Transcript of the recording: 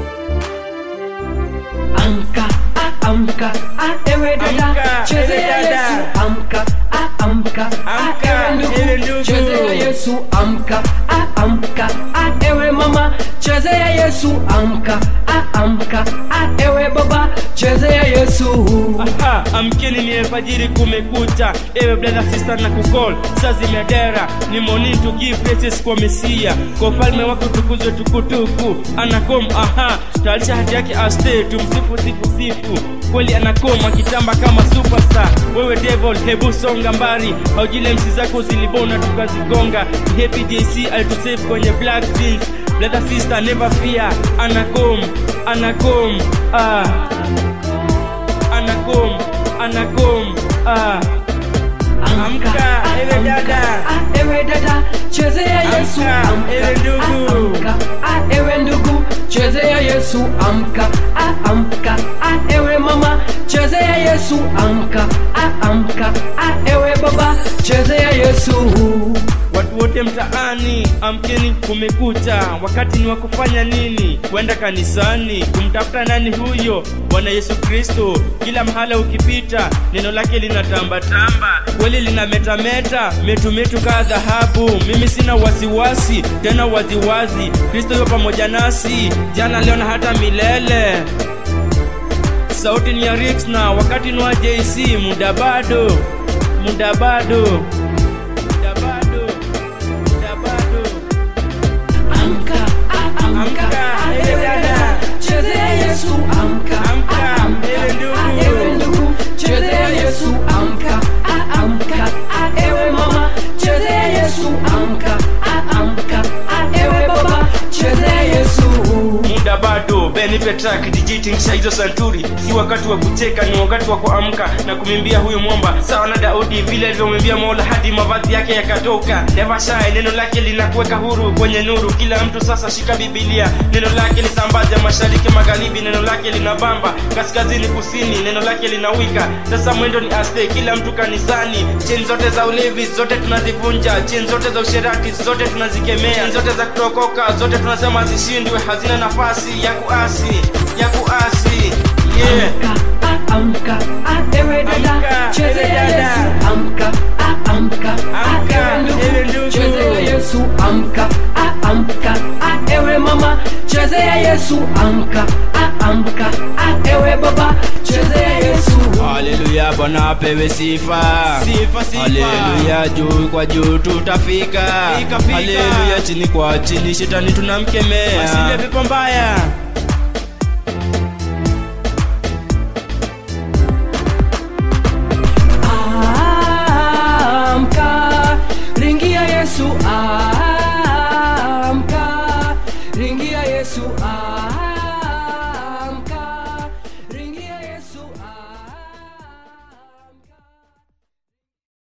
Amka, amka, ewe dada, chezea Yesu. Amka, amka, ewe ndugu, chezea Yesu. Amka, amka, ewe mama, chezea Yesu. Amka, amka, ewe baba, chezea Yesu. Amkeni ni alfajiri kumekucha. Ewe brother sister na kukol saa zimedera. Ni morning to give praises kwa Mesia, kwa falme wako tukuzwe tukutuku. Anakom taalisha hati yake aste, tumsifu sifu. Kweli anakom akitamba kama superstar. Wewe devil hebu songa mbali, haujile msi zako zilibona tukazigonga. Happy JC alitusave kwenye black jeans. Brother sister never fear. Anakom Anakom Amka, ewe dada, chezea Yesu. Amka, ewe ndugu, chezea Yesu. Amka, amka, ewe mama, chezea Yesu. Amka, amka, ewe baba, chezea Yesu. Watu wote mtaani, amkeni kumekucha. Wakati ni wa kufanya nini? Kwenda kanisani kumtafuta nani huyo? Bwana Yesu Kristo. Kila mahala ukipita neno lake linatamba tamba, kweli linametameta metu kaa dhahabu. Mimi sina wasiwasi tena waziwazi, Kristo yupo pamoja nasi jana leo na hata milele. Sauti ni ya Rix na wakati ni wa JC. Muda bado. Amka, ewe dada, chezea Yesu. Amka, ewe ndugu, chezea Yesu. Amka, amka, ewe mama, chezea Yesu. Amka, ewe baba, chezea Yesu. Muda bado, benipe track digitingisha hizo santuri. Si wakati wa kucheka, ni wakati wa kuamka na kumimbia huyu mwamba. Sawa na Daudi vile alivyomwimbia Mola hadi mavazi yake yakatoka. Never shy, neno lake linakuweka huru kwenye nuru. Kila mtu sasa shika Biblia, neno lake lisambaze mashariki magharibi. Neno lake linabamba kaskazini kusini, neno lake linawika. Sasa mwendo ni aste, kila mtu kanisani. Chain zote za ulevi zote tunazivunja, chain zote za usherati zote tunazikemea, chain zote za kutokoka zote tunasema zishindwe, hazina nafasi ya kuasi. Yeah. Amka, ewe dada, chezea Yesu. Amka, ewe ndugu, chezea Yesu. Amka, ewe mama, chezea Yesu. Amka, ewe baba, chezea Yesu. Haleluya, Bwana apewe sifa. Haleluya, juu kwa juu tutafika. Haleluya, chini kwa chini shetani tunamkemea. Asile vipo mbaya. Ringia Yesu. Amka, ringia Yesu.